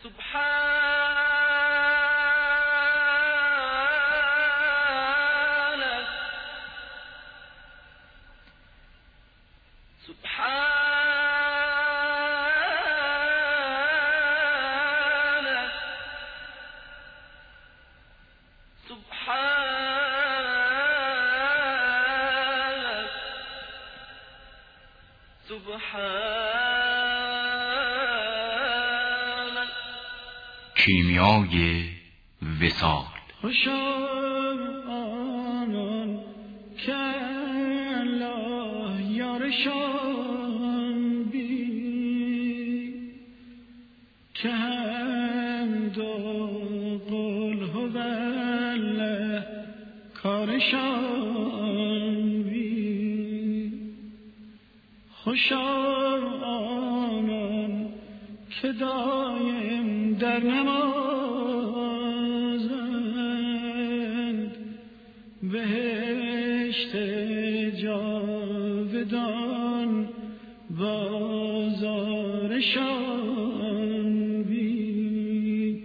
کیمیای وصال. خوش آنان که الله یارشان بی، که حمد و قل هو الله کارشان بی. خوش آنان که دایم در نمازند، بهشت جاودان بازارشان بی،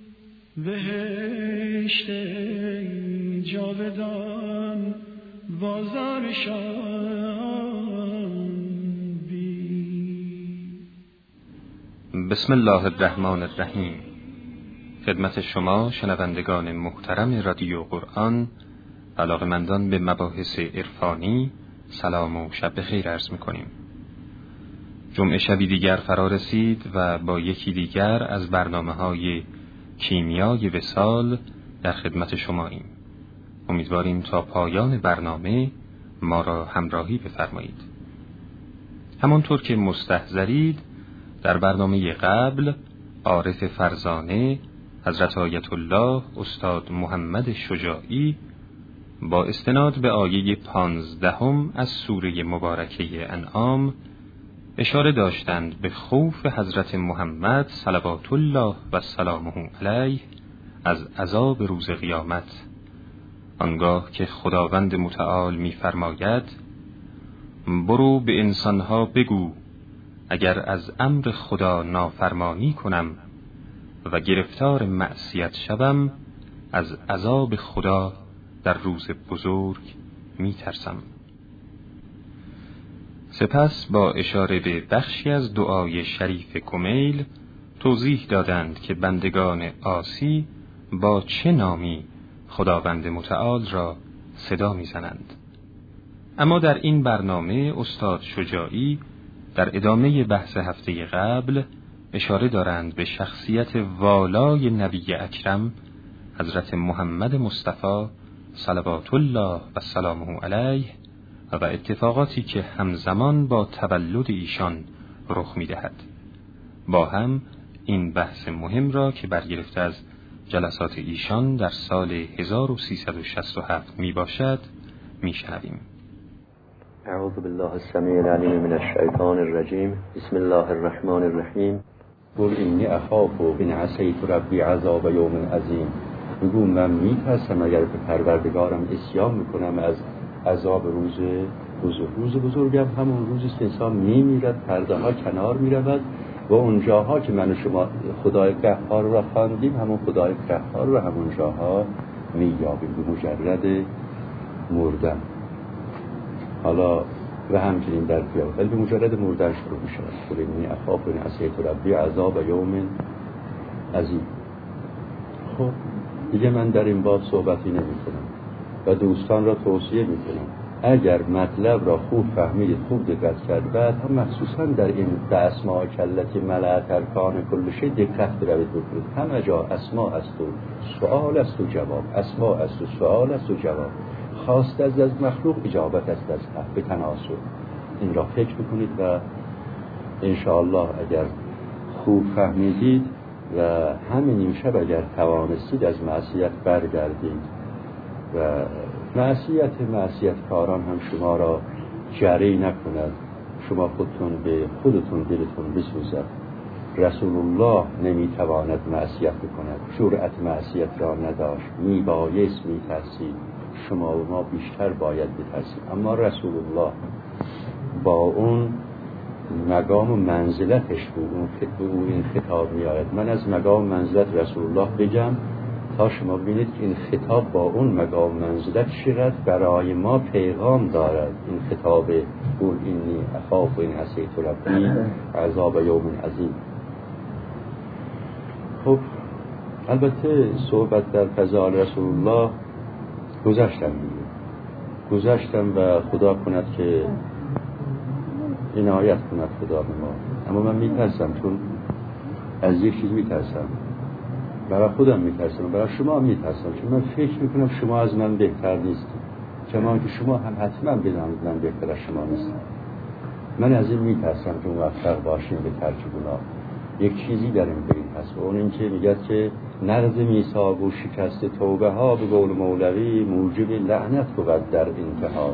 بهشت جاودان بازارشان بی. بسم الله الرحمن الرحیم. خدمت شما شنوندگان محترم رادیو قرآن، علاقه‌مندان به مباحث عرفانی، سلام و شب بخیر عرض می‌کنیم. جمعه شبی دیگر فرا رسید و با یکی دیگر از برنامه‌های کیمیای وصال در خدمت شماییم. امیدواریم تا پایان برنامه ما را همراهی بفرمایید. همانطور که مستحضرید، در برنامه قبل عارف فرزانه حضرت آیت الله استاد محمد شجاعی با استناد به آیه 15 از سوره مبارکه انعام اشاره داشتند به خوف حضرت محمد صلوات الله و سلامه علیه از عذاب روز قیامت، آنگاه که خداوند متعال می‌فرماید: برو به انسانها بگو اگر از امر خدا نافرمانی کنم و گرفتار معصیت شوم، از عذاب خدا در روز بزرگ می ترسم. سپس با اشاره به بخشی از دعای شریف کمیل توضیح دادند که بندگان عاصی با چه نامی خداوند متعال را صدا می زنند. اما در این برنامه استاد شجاعی در ادامه بحث هفته قبل اشاره دارند به شخصیت والای نبی اکرم حضرت محمد مصطفی صلوات الله و سلامه علیه و اتفاقاتی که همزمان با تولد ایشان رخ می‌دهد. با هم این بحث مهم را که برگرفته از جلسات ایشان در سال 1367 میباشد میشنویم. اعوذ بالله السمیع العلیم من الشیطان الرجیم. بسم الله الرحمن الرحیم. قل انی اخاف ان عصیت ربی عذاب یوم عظیم. بگو من میترسم اگر به پروردگارم عصیان میکنم از عذاب روز بزرگم. همون روزی که انسان میمیرد، پرده ها کنار میرود و اونجاها که من و شما خدای قهار را خواندیم، همون خدای قهار را همون جاها مییابیم به مجرد مردن. حالا و همچنین در قیامت به مجرد مردن شروع میشه. قل انی اخاف ان عصیت ربی عذاب یوم عظیم. خب دیگه من در این باب صحبتی نمی کنم و دوستان را توصیه می کنم اگر مطلب را خوب فهمید، خوب دقت کرد، بعد هم مخصوصا در این اسماء کلتی ملأت ارکان کل شی دقت بروید بکنید. همه جا اسماء است و سوال است و جواب، اسماء است و سوال است و جواب، خواست از مخلوق، اجابت است از حق، به تناسب. این را فکر بکنید و انشاءالله اگر خوب فهمیدید و همین امشب اگر توانستید از معصیت برگردید و معصیت کاران هم شما را جری نکند، شما خودتون به خودتون دلتون بسوزد. رسول الله نمیتواند معصیت بکند، جرأت معصیت را نداشت، میبایست میترسید. شما و ما بیشتر باید بترسیم، اما رسول الله با اون مقام و منزلتش به او این خطاب می آید. من از مقام و منزلت رسول الله بگم تا شما ببینید که این خطاب با اون مقام و منزلت چقدر برای ما پیغام دارد. این خطاب قول اینی اخاف این عصیت ربی عذاب یوم عظیم. خب البته صحبت در فضائل رسول الله گذاشتم و خدا کند که عنایت کند خدا به ما. اما من میترسم، چون از یک چیز میترسم، برای خودم میترسم، برای شما میترسم، چون من فکر میکنم شما از من بهتر نیستید، چون که شما هم حتما بدانید من بهتر از شما نیستم. من از این میترسم که موفق باشیم به ترک گناه. یک چیزی در این بین هست و اون این که میگه که نقض میثاق و شکست توبه ها به قول مولوی موجب لعنت بود در انتها.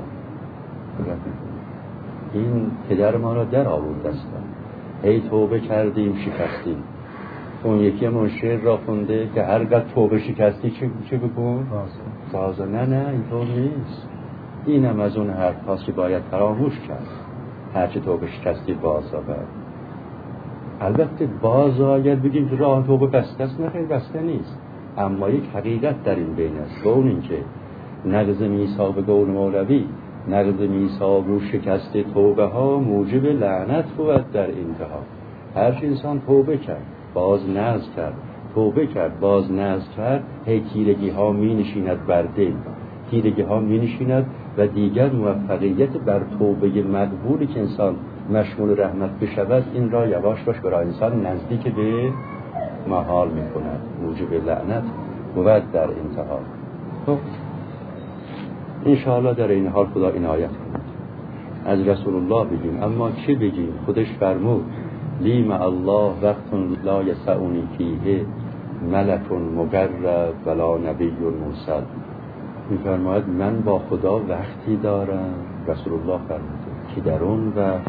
این پدر ما را در آورد دستم، ای توبه کردیم شکستیم. اون یکی همون شعر را خونده که هرگاه توبه شکستی چه بکن؟ تازه. نه اینطور نیست. اینم از اون حرف هاست که باید فراموش کرد. هرچه توبه شکستی باز آورد. البته باز اگر بگیم که راه توبه بسته است، نه خیلی بسته نیست، اما یک حقیقت در این بین است و اون این که نقض میثاق به قول مولوی، نقض میثاق و شکست توبه ها موجب لعنت بود در انتها. هر انسان توبه کرد باز نقض کرد، توبه کرد باز نقض کرد، هی تیرگی ها می نشیند بر دل، تیرگی ها می نشیند و دیگر موفقیت بر توبه مقبولی که انسان مشمول رحمت بشود این را یواش باش برای انسان نزدیک به محال می کند، موجب لعنت بود در انتها. خب انشاءالله در این حال خدا عنایت کند. از رسول الله بگیم، اما چه بگیم؟ خودش فرمود لی مع الله وقت لا یسعنی فیه ملک مقرب ولا نبی مرسل. می‌فرماید من با خدا وقتی دارم، رسول الله فرموده که در اون وقت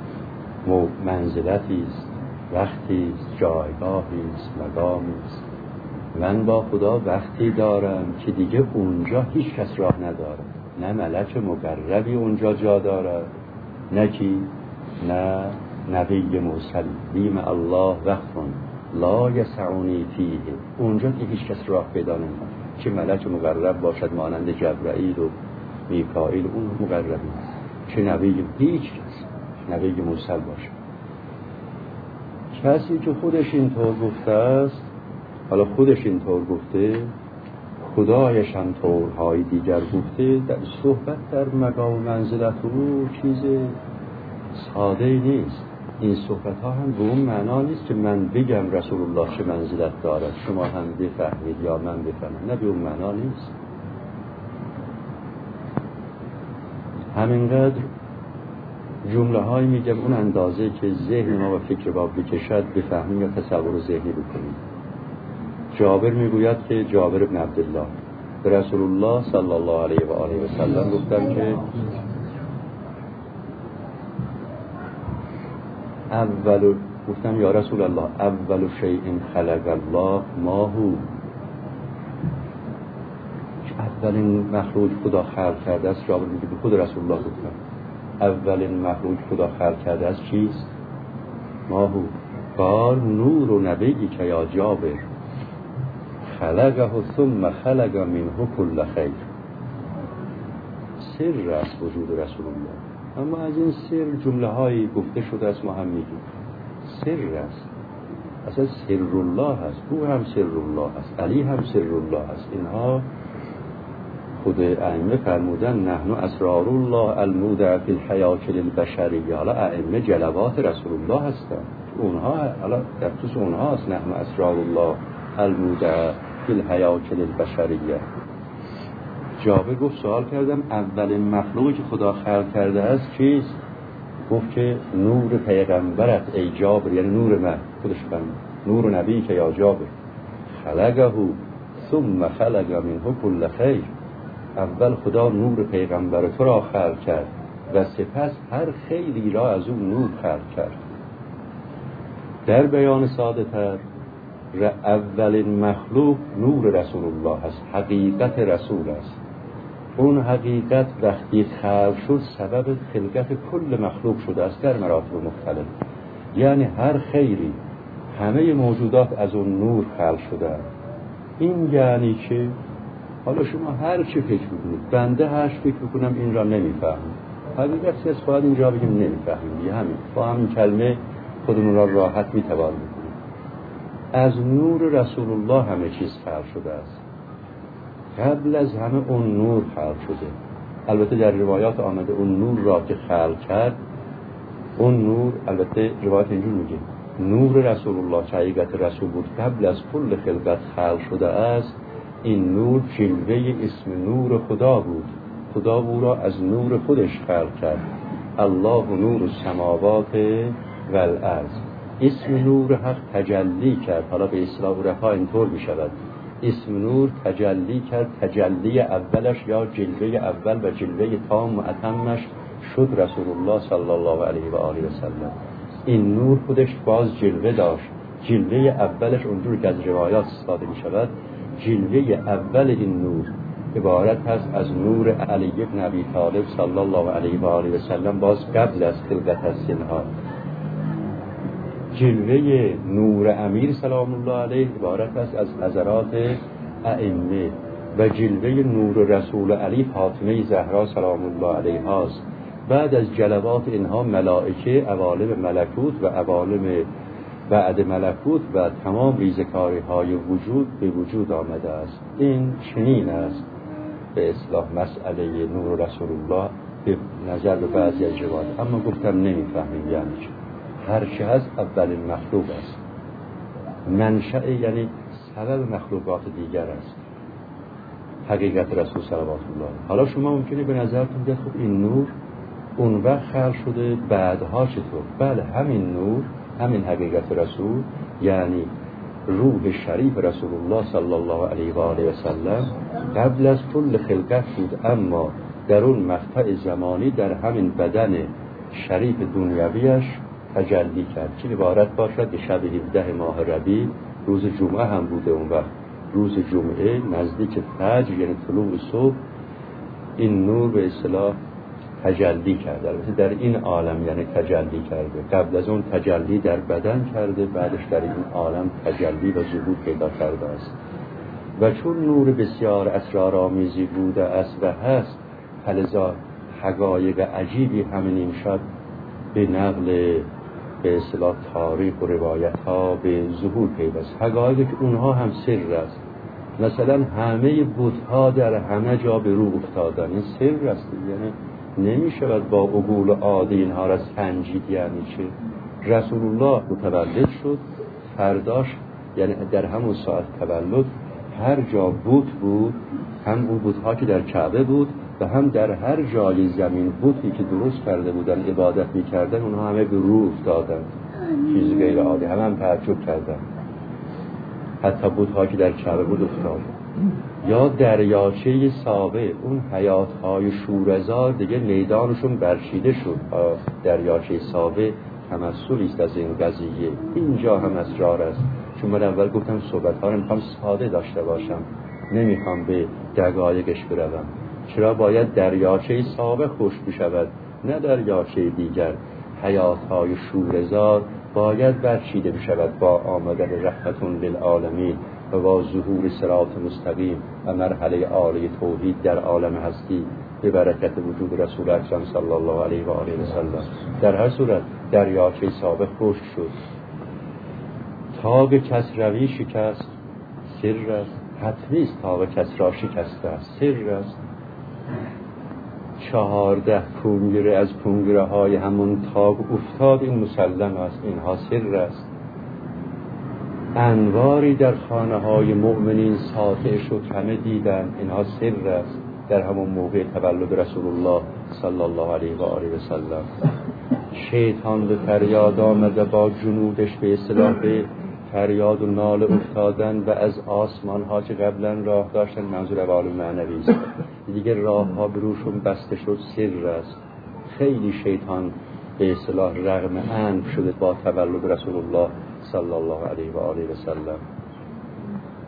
منزلتی است، وقتی است، جایگاهی است، مقامی است. من با خدا وقتی دارم که دیگه اونجا هیچ کس راه نداره، نه ملک مقربی اونجا جا داره، نه کی، نه نبی مرسلی. بیم الله وقتون لا یسعنی فیه، اونجا که هیچ کس راه پیدا نمی‌کنه، چه ملک مقرب باشد مانند جبرائیل و میکائیل، اون مقربی است، چه نبی، هیچ کس نبی مرسل باشد. کسی که خودش اینطور گفته است، حالا خودش اینطور گفته، خدایش هم طورهای دیگر گفته، در صحبت در مقام و منزلت او چیز ساده نیست. این صحبت ها هم به اون معنا نیست که من بگم رسول الله چه منزلت دارد شما هم بفهمید یا من بفهمم، نه به اون معنا نیست. همینقدر جمله هایی میگم اون اندازه که ذهن ما و فکر ما بکشد بفهمیم یا تصور ذهنی بکنیم. جابر میگوید که جابر بن عبدالله به رسول الله صلی الله علیه و آله و سلم گفتم که گفتم یا رسول الله اول شیء خلق الله ما هو، اولین مخلوق خدا خلق کرده است. جابر میگه به خود رسول الله گفتم اولین مخلوق خدا خلق کرده است چیست؟ ما هو قال نور و نبی که یا جابر خلقه ثم خلق منه کل خیر. سر است وجود رسول الله، اما از این سر جمله هایی گفته شده است، ما هم میگیم سر است، اصلا سر الله هست، او هم سر الله هست، علی هم سر الله هست. اینها خود ائمه فرمودن نحن اسرار الله المودع فی الحیاة البشریه. حالا ائمه جلوات رسول الله هستند، اونها حالا در خصوص اونها است نحن اسرار الله المودع فی الحیاة البشریه. جابر گفت سوال کردم اولین مخلوقی که خدا خلق کرده است چیست؟ گفت که نور پیغمبرت ای جابر، یعنی نور من، خودش فرمود نور و نبی که یا جابر خلقه ثم خلق منه کل خیر. اول خدا نور پیغمبر تو را خلق کرد و سپس هر خیری را از اون نور خلق کرد. در بیان ساده تر اولین مخلوق نور رسول الله است، حقیقت رسول است. اون حقیقت وقتی خلق شد سبب خلقت کل مخلوق شده است در مراتب مختلف. یعنی هر خیری، همه موجودات از اون نور خلق شدن. این یعنی که حالا شما هر چی فکر بکنید، بنده هر چی فکر بکنم این را نمیفهمم، حقیقتی است باید اینجا بگیم نمیفهمیم. یه همین با همین کلمه خودمون را راحت میتوان بکنیم. از نور رسول الله همه چیز خلق شده است. قبل از همه اون نور خلق شده. البته در روایات آمده اون نور را که خلق کرد، اون نور البته روایت اینجور میگه نور رسول الله که حقیقت رسول بود قبل از کل خلقت خلق شده است. این نور جلوه اسم نور خدا بود. خدا او را از نور خودش خلق کرد. الله نور السماوات و الارض. اسم نور حق تجلی کرد. حالا به اصطلاح عرفا اینطور می شود اسم نور تجلی کرد. تجلی اولش یا جلوه اول و جلوه تام و اتمش شد رسول الله صلی الله علیه و آله و سلم. این نور خودش باز جلوه داشت. جلوه اولش اونجور که از روایات استفاده می شود، جلوه اول این نور عبارت هست از نور علی بن ابی طالب صلی الله علیه و آله و سلم، باز قبل از خلقت است. اینها جلوه نور امیر سلام الله علیه عبارت است از حضرات ائمه و جلوه نور رسول علی فاطمه زهرا سلام الله علیها است. بعد از جلوات اینها ملائکه، عوالم ملکوت و عوالم بعد ملکوت و تمام ریزکاری های وجود به وجود آمده است. این چنین است به اصطلاح مسئله نور رسول الله به نظر به بعضی از روایات. اما گفتم نمیفهمیم یعنی چه. هر چه هست اولین مخلوق است. منشأ یعنی سبب مخلوقات دیگر است حقیقت رسول صلوات الله. حالا شما ممکنه به نظرتون بیاد خب این نور اون وقت خلق شده بعدها چطور؟ بله همین نور، همین حقیقت رسول یعنی روح شریف رسول الله صلی الله علیه و آله و سلم قبل از کل خلقت بود، اما در اون مقطع زمانی در همین بدن شریف دنیویش تجلی کرد که عبارت باشد که شب 17 ماه ربیع روز جمعه هم بوده. اون وقت روز جمعه نزدیک فجر یعنی طلوع صبح این نور به اصطلاح تجلی کرده. البته در این عالم یعنی تجلی کرده. قبل از اون تجلی در بدن کرده، بعدش در این عالم تجلی و ظهور پیدا کرده است. و چون نور بسیار اسرارآمیزی بوده است و هست، فلذا حقایق عجیبی همین امشب به نقل به اصطلاح تاریخ و روایت ها به ظهور پیوست. حقایقی که اونها هم سر است. مثلا همه بت‌ها در همه جا به رو افتادن، این سر است. یعنی نمی شود با عقول عادی اینها را سنجید. یعنی چه؟ رسول الله متولد شد، فرداش یعنی در همون ساعت تولد هر جا بت بود، هم اون بت‌ها که در کعبه بود و هم در هر جای زمین بتی که درست کرده بودن عبادت می‌کردن، اونها همه به رو افتادن. چیز غیر عادی، هم تعجب کردن. حتی بت‌ها که در کعبه بود افتاد. یا دریاچه ساوه، اون حیات‌های شورزار دیگه میدانشون برچیده شد. دریاچه ساوه تمثلی است از این قضیه. اینجا هم اسرار است. چون من اول گفتم صحبت‌ها رو می‌خوام ساده داشته باشم، نمی‌خوام به دقایقش بروم. چرا باید دریاچه ساوه خشک بشود، نه دریاچه دیگر؟ حیات‌های شورزار باید برچیده بشود با آمدن رحمتون للعالمین و با ظهور صراط مستقیم و مرحله عالی توحید در عالم هستی به برکت وجود رسول اکرم صلی الله علیه و آله و سلم. در هر صورت دریاچه ساوه خشک شد. تاگ کسروی شکست، سر است. حتمی است تاگ کسرا شکسته است، سر است. 14 کنگره از کنگره های همون تاگ افتاد، این مسلم است، اینها سر است. انواری در خانه های مؤمنین ساطع شد، همه دیدن، اینها سر است. در همون موقع تولد رسول الله صلی الله علیه و آله و سلم شیطان به فریاد آمده، با جنودش به اصطلاح به فریاد و نال افتادن و از آسمان ها که قبلا راه داشتن، منظور عوالم معنوی است، دیگه راه ها بروشون بسته شد، سر است. خیلی شیطان به اصطلاح رغم انف شده با تولد رسول الله صلی الله علیه و آله و سلم.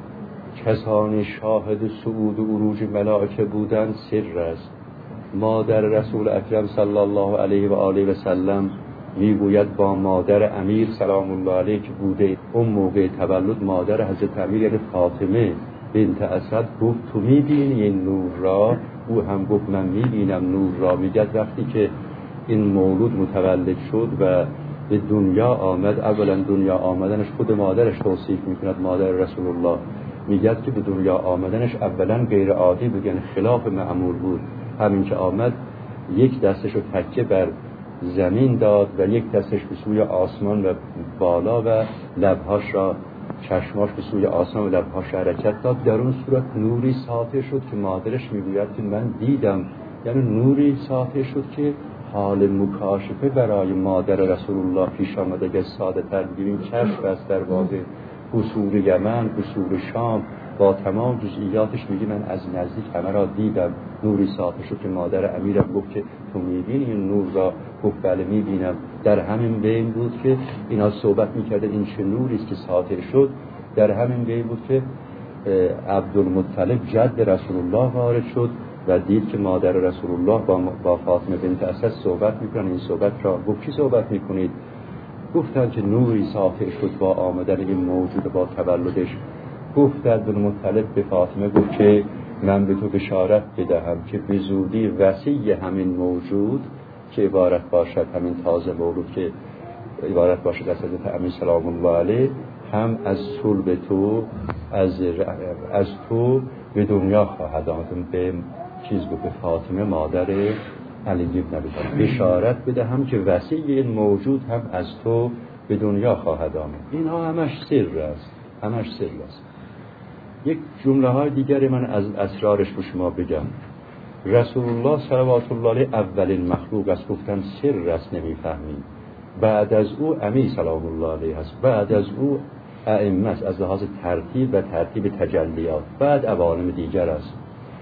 کسانی شاهد صعود و عروج ملائکه بودند سر است. مادر رسول اکرم صلی الله علیه و آله و سلم میگوید با مادر امیر سلام الله علیه که بوده اون موقع تولد مادر حضرت امیر یعنی فاطمه بنت اسد گفت تو میبینی این نور را؟ او هم گفت من میبینم نور را. میگه وقتی که این مولود متولد شد و به دنیا آمد، اولا دنیا آمدنش خود مادرش توصیف میکند، مادر رسول الله میگه که به دنیا آمدنش اولا غیر عادی بگن خلاف معمول بود. همین که آمد یک دستش رو تکیه بر زمین داد و یک دستش به سوی آسمان و بالا و لبهاش را چشماش به سوی آسمان و لبهاش حرکت داد. در اون صورت نوری ساطع شد که مادرش میگوید که من دیدم، یعنی نوری ساطع شد که حال مکاشفه برای مادر رسول الله پیش آمده. اگه ساده تر بگیریم کشف از دروازه قصور یمن، قصور شام با تمام جزئیاتش میگه من از نزدیک همه را دیدم. نوری ساطع شد که مادر امیرم گفت که تو میبینی این نور را؟ گفت بله میبینم. در همین بین بود که اینا صحبت میکرده این چه نوری است که ساطع شد. در همین بین بود که عبدالمطلب جد رسول الله وارد شد و دید که مادر رسول الله با فاطمه بنت اسد صحبت میکنن. این صحبت را گفت چی صحبت میکنید؟ گفتن که نوری ساطع شد با آمدن این موجود با تولدش. گفت عبدالمطلب به فاطمه گفت که من به تو بشارت بدهم که به زودی وصی همین موجود که عبارت باشد همین تازه مولود که عبارت باشد از حضرت امیر سلام الله علیه هم از صلب تو از تو به دنیا خواهد آمد. به چیز گفت به فاطمه مادر علی بن ابی طالب بشارت بدهم که وصی این موجود هم از تو به دنیا خواهد آمد. اینها همش سر است، همش سر است. یک جمله های دیگر من از اسرارش به شما بگم. رسول الله صلوات الله علیه اولین مخلوق است. گفتن سر است نمیفهمید. بعد از او امیر سلام الله علیه است. بعد از او ائمه است از لحاظ ترتیب و ترتیب تجلیات. بعد عوالم دیگر است.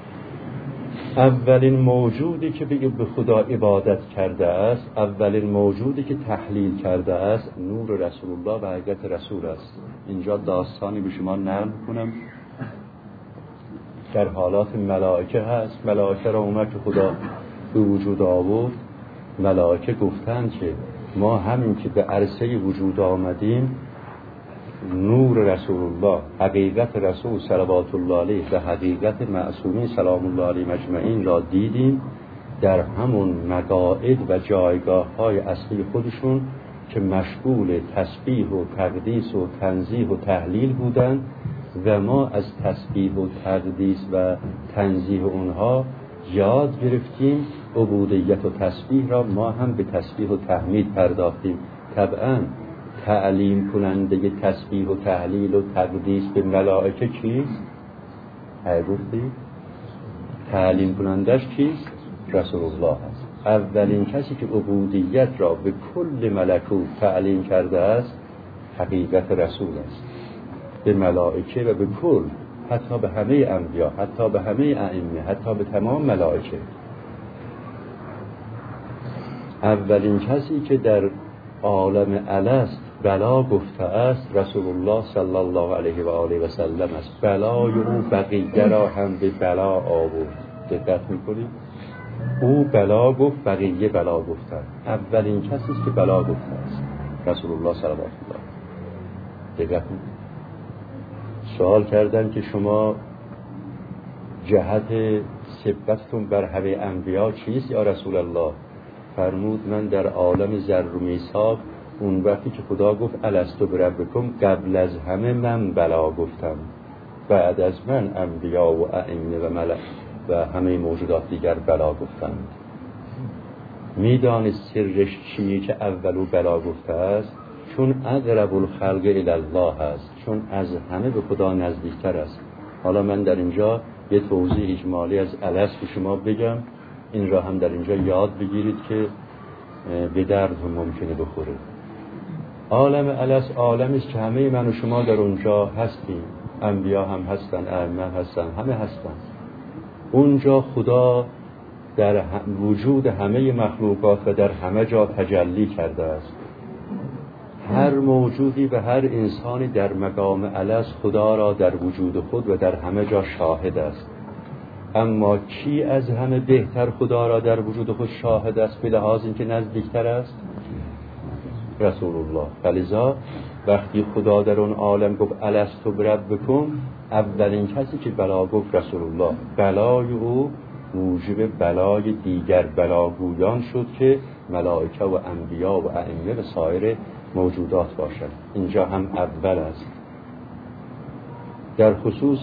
اولین موجودی که به خدا عبادت کرده است، اولین موجودی که تحلیل کرده است نور رسول الله و حقیقت رسول است. اینجا داستانی به شما نقل کنم در حالات ملائکه هست. ملائکه را اومد که خدا به وجود آورد. ملائکه گفتند که ما همین که به عرصه وجود آمدیم نور رسول الله، حقیقت رسول صلوات الله علیه و حقیقت معصومین سلام الله علیه مجمعین را دیدیم در همون مقاعد و جایگاه های اصلی خودشون که مشغول تسبیح و تقدیس و تنزیه و تحلیل بودند و ما از تسبیح و تقدیس و تنزیه اونها یاد گرفتیم. عبودیت و تسبیح را ما هم به تسبیح و تحمید پرداختیم. طبعا تعلیم کننده تسبیح و تحلیل و تقدیس به ملائکه کیست؟ گفتی؟ تعلیم کنندش کیست؟ رسول الله است. اولین کسی که عبودیت را به کل ملکوت تعلیم کرده است حقیقت رسول است. به ملائکه و به کل، حتی به همه انبیا، حتی به همه ائمه، حتی به تمام ملائکه. اولین کسی که در عالم الست بلا گفته است رسول الله صلی الله علیه و آله و سلم است. بلای او بقیه را هم به بلا آورد. دقت میکنید؟ او بلا گفت، بقیه بلا گفتن. اولین کسی است که بلا گفته است رسول الله صلی الله علیه و آله. دقت میکنید؟ سوال کردن که شما جهت سبقتتون بر همه انبیا چیست یا رسول الله؟ فرمود من در عالم ذر و میثاق اون وقتی که خدا گفت الستو بربکم قبل از همه من بلا گفتم، بعد از من انبیا و ائمه و ملک و همه موجودات دیگر بلا گفتند. میدانید سرش چیه که اولو بلا گفته است؟ چون اقرب الخلق الی الله است، چون از همه به خدا نزدیکتر است. حالا من در اینجا یه توضیح اجمالی از الست به شما بگم، این را هم در اینجا یاد بگیرید که به درد هم ممکنه بخوره. عالم الست عالمی است که همه من و شما در اونجا هستیم، انبیا هم هستن، ائمه هم هستن، همه هستن. اونجا خدا در وجود همه مخلوقات و در همه جا تجلی کرده است. هر موجودی و هر انسانی در مقام الست خدا را در وجود خود و در همه جا شاهد است. اما کی از همه بهتر خدا را در وجود خود شاهد است به لحاظ اینکه نزدیکتر است؟ رسول الله. فلذا وقتی خدا در اون عالم گفت الست بربکم، اولین کسی که بلا گفت رسول الله. بلای او موجب بلای دیگر بلاگویان شد که ملائکه و انبیا و ائمه و سایر موجودات باشند. اینجا هم اول است. در خصوص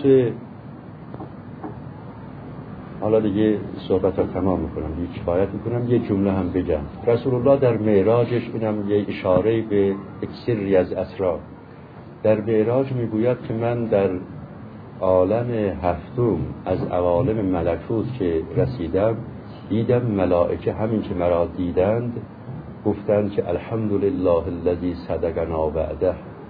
حالا دیگه صحبت ها تمام میکنم، یک کفایت میکنم، یه جمله هم بگم. رسول الله در معراجش اینم یه اشاره به یک سری از اسرار. در معراج میگوید که من در عالم هفتم از عوالم ملکوت که رسیدم دیدم ملائکه همین که مرا دیدند گفتند که الحمدلله الذی صدقنا وعده.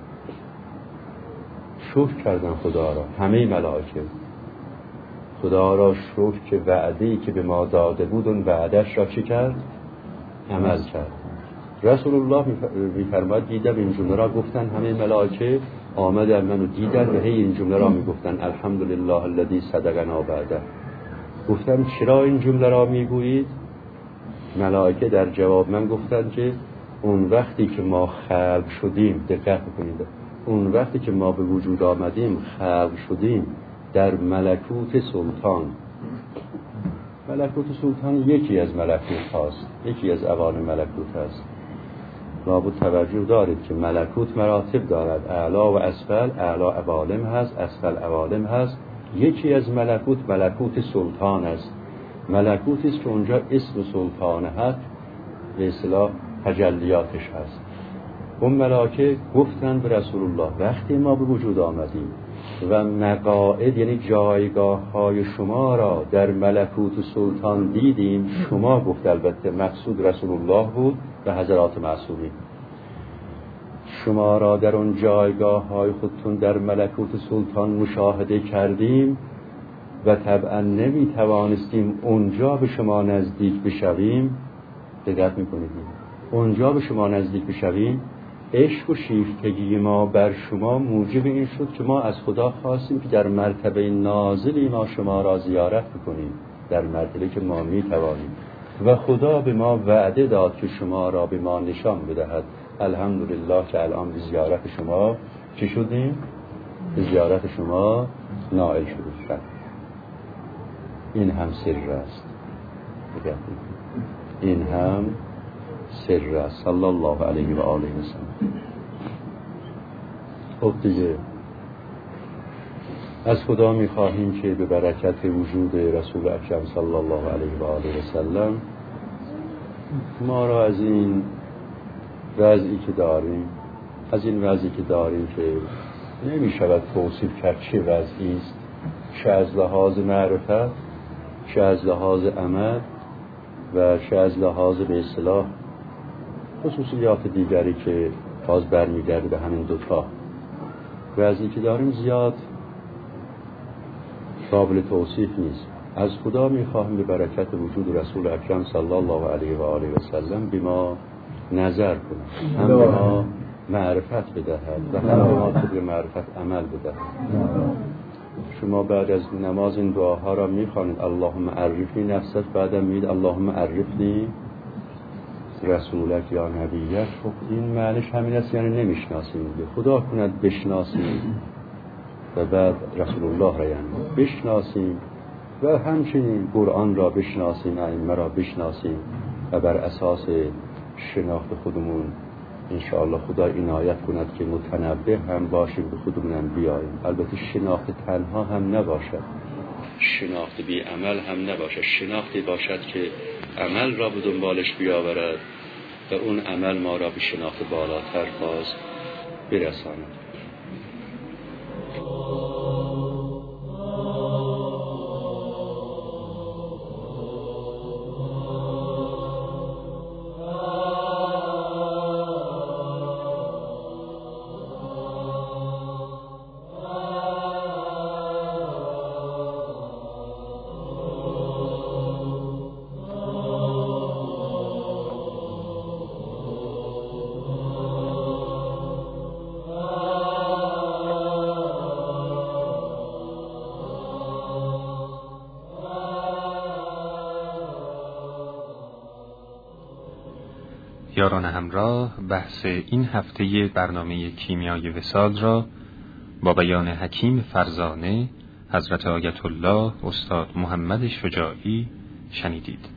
شکر کردن خدا را، همه ملائکه خدا را شکر که وعده‌ای که به ما داده بود اون وعده‌اش را چه کرد؟ عمل کرد. رسول الله می‌فرماید دیدم این جمله را گفتن همه ملائکه، آمدن منو دیدن و هی این جمله را میگفتن الحمدلله الذی صدقنا وعده. گفتم چرا این جمله را میگویید؟ ملائکه در جواب من گفتن که اون وقتی که ما خلق شدیم، دقت کنید، اون وقتی که ما به وجود آمدیم خلق شدیم در ملکوت سلطان. ملکوت سلطان یکی از ملکوت هاست، یکی از عوالم ملکوت هست. لابد توجه دارید که ملکوت مراتب دارد، اعلا و اسفل. اعلا عوالم هست، اسفل عوالم هست. یکی از ملکوت سلطان است. ملکوتی است که اونجا اسم سلطان هست، به اصطلاح تجلیاتش هست. اون ملائکه گفتن به رسول الله وقتی ما به وجود آمدیم و مقاعد یعنی جایگاه های شما را در ملکوت سلطان دیدیم، شما گفت البته مقصود رسول الله بود و حضرات معصومین، شما را در اون جایگاه های خودتون در ملکوت سلطان مشاهده کردیم و طبعا نمی توانستیم اونجا به شما نزدیک بشویم. دقت میکنید؟ اونجا به شما نزدیک بشویم. عشق و شیفتگی ما بر شما موجب این شد که ما از خدا خواستیم که در مرتبه نازلی ما شما را زیارت بکنیم، در مرتبه که ما می توانیم، و خدا به ما وعده داد که شما را به ما نشان بدهد. الحمدلله که الان به زیارت شما چی شدیم؟ به زیارت شما نائل شدیم. این هم سر است. این هم سر است. صلی الله علیه و آله و سلم. خب دیگه از خدا می‌خواهیم که به برکت وجود رسول اکرم صلی الله علیه و آله و سلم ما را از این وضعی که داریم که نمی‌شود توصیف کرد چه وضعی است، چه از لحاظ معرفت، چه از لحاظ عمل و چه از لحاظ به اصطلاح خصوصیات دیگری که باز برمیگرده به همین دوتا. وضعی که داریم زیاد قابل توصیف نیست. از خدا میخواهیم به برکت وجود رسول اکرم صلی الله علیه و آله و سلم به ما نظر کنه، هم به ما معرفت بدهد و هم به ما طبق معرفت عمل بدهد. شما بعد از نماز این دعاها را میخوانید اللهم عرفنی نفسک، بعدم میگید اللهم عرفنی رسولک یا نبیک. خب این معنیش همین است، یعنی نمیشناسیم دیگه. خدا کند بشناسیم و بعد رسول الله را یعنی بشناسیم و همچنین قرآن را بشناسیم، ائمه را بشناسیم و بر اساس شناخت خودمون انشاءالله خدا عنایت کند که متنبه هم باشیم، به خودمون بیاییم. البته شناخت تنها هم نباشد، شناخت بی عمل هم نباشد. شناختی باشد که عمل را به دنبالش بیاورد و اون عمل ما را به شناخت بالاتر باز برساند. یاران همراه، بحث این هفته برنامه کیمیای وصال را با بیان حکیم فرزانه حضرت آیت الله استاد محمد شجاعی شنیدید.